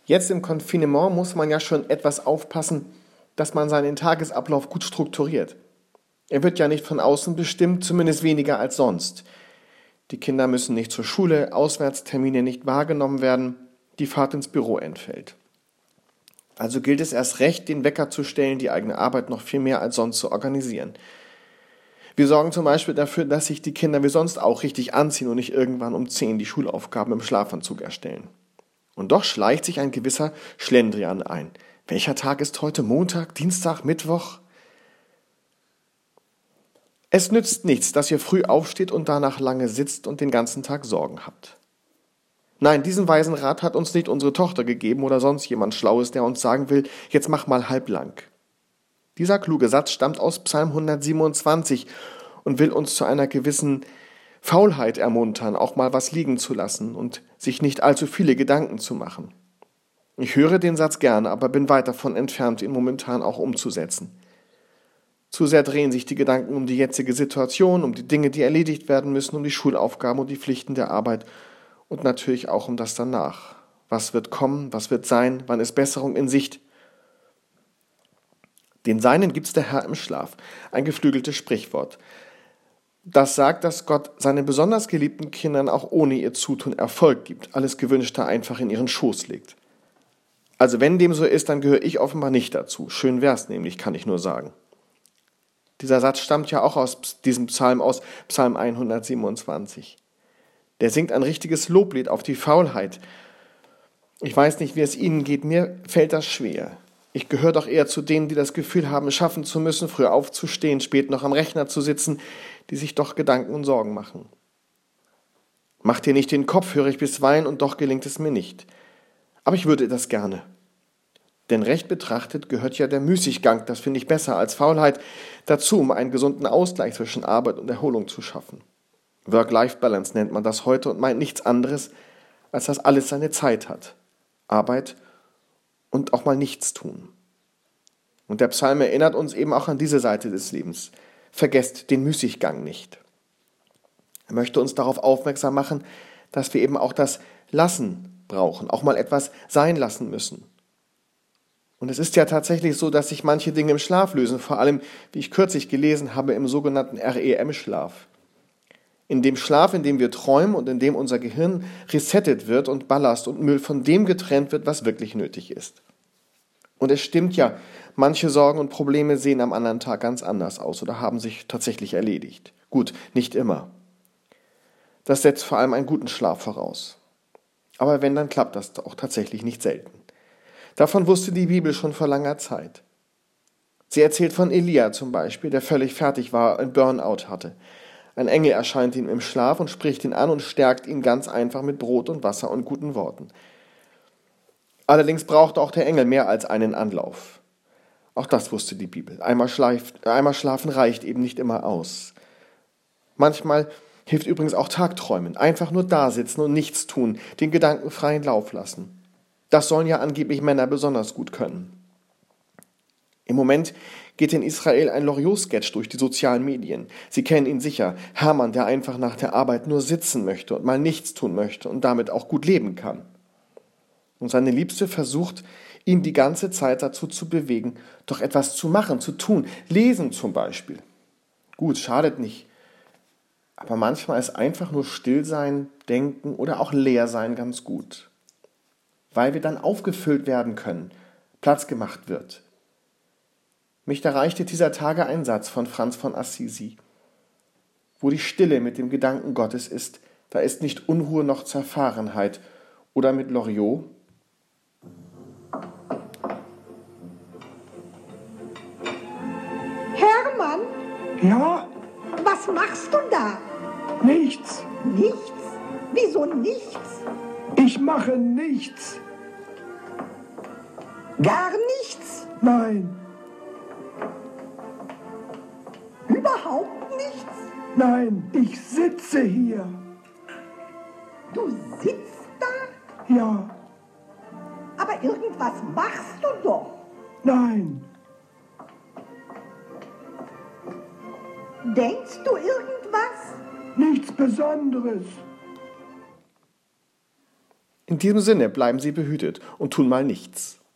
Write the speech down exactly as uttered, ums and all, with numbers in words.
Jetzt im Konfinement muss man ja schon etwas aufpassen, dass man seinen Tagesablauf gut strukturiert. Er wird ja nicht von außen bestimmt, zumindest weniger als sonst. Die Kinder müssen nicht zur Schule, Auswärtstermine nicht wahrgenommen werden, die Fahrt ins Büro entfällt. Also gilt es erst recht, den Wecker zu stellen, die eigene Arbeit noch viel mehr als sonst zu organisieren. Wir sorgen zum Beispiel dafür, dass sich die Kinder wie sonst auch richtig anziehen und nicht irgendwann um zehn die Schulaufgaben im Schlafanzug erstellen. Und doch schleicht sich ein gewisser Schlendrian ein. Welcher Tag ist heute? Montag, Dienstag, Mittwoch? Es nützt nichts, dass ihr früh aufsteht und danach lange sitzt und den ganzen Tag Sorgen habt. Nein, diesen weisen Rat hat uns nicht unsere Tochter gegeben oder sonst jemand Schlaues, der uns sagen will, jetzt mach mal halblang. Dieser kluge Satz stammt aus Psalm hundertsiebenundzwanzig und will uns zu einer gewissen Faulheit ermuntern, auch mal was liegen zu lassen und sich nicht allzu viele Gedanken zu machen. Ich höre den Satz gerne, aber bin weit davon entfernt, ihn momentan auch umzusetzen. Zu sehr drehen sich die Gedanken um die jetzige Situation, um die Dinge, die erledigt werden müssen, um die Schulaufgaben und die Pflichten der Arbeit und natürlich auch um das danach. Was wird kommen, was wird sein, wann ist Besserung in Sicht? Den Seinen gibt's der Herr im Schlaf, ein geflügeltes Sprichwort. Das sagt, dass Gott seinen besonders geliebten Kindern auch ohne ihr Zutun Erfolg gibt, alles Gewünschte einfach in ihren Schoß legt. Also wenn dem so ist, dann gehöre ich offenbar nicht dazu. Schön wär's nämlich, kann ich nur sagen. Dieser Satz stammt ja auch aus diesem Psalm, aus Psalm hundertsiebenundzwanzig. Der singt ein richtiges Loblied auf die Faulheit. Ich weiß nicht, wie es Ihnen geht, mir fällt das schwer. Ich gehöre doch eher zu denen, die das Gefühl haben, schaffen zu müssen, früh aufzustehen, spät noch am Rechner zu sitzen, die sich doch Gedanken und Sorgen machen. Mach dir nicht den Kopf, höre ich bisweilen, und doch gelingt es mir nicht. Aber ich würde das gerne. Denn recht betrachtet gehört ja der Müßiggang, das finde ich besser als Faulheit, dazu, um einen gesunden Ausgleich zwischen Arbeit und Erholung zu schaffen. Work-Life-Balance nennt man das heute und meint nichts anderes, als dass alles seine Zeit hat. Arbeit und auch mal nichts tun. Und der Psalm erinnert uns eben auch an diese Seite des Lebens. Vergesst den Müßiggang nicht. Er möchte uns darauf aufmerksam machen, dass wir eben auch das Lassen brauchen, auch mal etwas sein lassen müssen. Und es ist ja tatsächlich so, dass sich manche Dinge im Schlaf lösen, vor allem, wie ich kürzlich gelesen habe, im sogenannten R E M-Schlaf. In dem Schlaf, in dem wir träumen und in dem unser Gehirn resettet wird und Ballast und Müll von dem getrennt wird, was wirklich nötig ist. Und es stimmt ja, manche Sorgen und Probleme sehen am anderen Tag ganz anders aus oder haben sich tatsächlich erledigt. Gut, nicht immer. Das setzt vor allem einen guten Schlaf voraus. Aber wenn, dann klappt das auch tatsächlich nicht selten. Davon wusste die Bibel schon vor langer Zeit. Sie erzählt von Elia zum Beispiel, der völlig fertig war, ein Burnout hatte. Ein Engel erscheint ihm im Schlaf und spricht ihn an und stärkt ihn ganz einfach mit Brot und Wasser und guten Worten. Allerdings brauchte auch der Engel mehr als einen Anlauf. Auch das wusste die Bibel. Einmal, schleif, einmal schlafen reicht eben nicht immer aus. Manchmal hilft übrigens auch Tagträumen. Einfach nur dasitzen und nichts tun, den Gedanken freien Lauf lassen. Das sollen ja angeblich Männer besonders gut können. Im Moment geht in Israel ein Loriot-Sketch durch die sozialen Medien. Sie kennen ihn sicher. Hermann, der einfach nach der Arbeit nur sitzen möchte und mal nichts tun möchte und damit auch gut leben kann. Und seine Liebste versucht, ihn die ganze Zeit dazu zu bewegen, doch etwas zu machen, zu tun. Lesen zum Beispiel. Gut, schadet nicht. Aber manchmal ist einfach nur Stillsein, Denken oder auch Leersein ganz gut. Weil wir dann aufgefüllt werden können, Platz gemacht wird. Mich erreichte dieser Tage ein Satz von Franz von Assisi. Wo die Stille mit dem Gedanken Gottes ist, da ist nicht Unruhe noch Zerfahrenheit. Oder mit Loriot: Hermann? Ja? Was machst du da? Nichts. Nichts? Wieso nichts? Ich mache nichts. Gar nichts? Nein. Überhaupt nichts? Nein, ich sitze hier. Du sitzt da? Ja. Aber irgendwas machst du doch. Nein. Denkst du irgendwas? Nichts Besonderes. In diesem Sinne bleiben Sie behütet und tun mal nichts.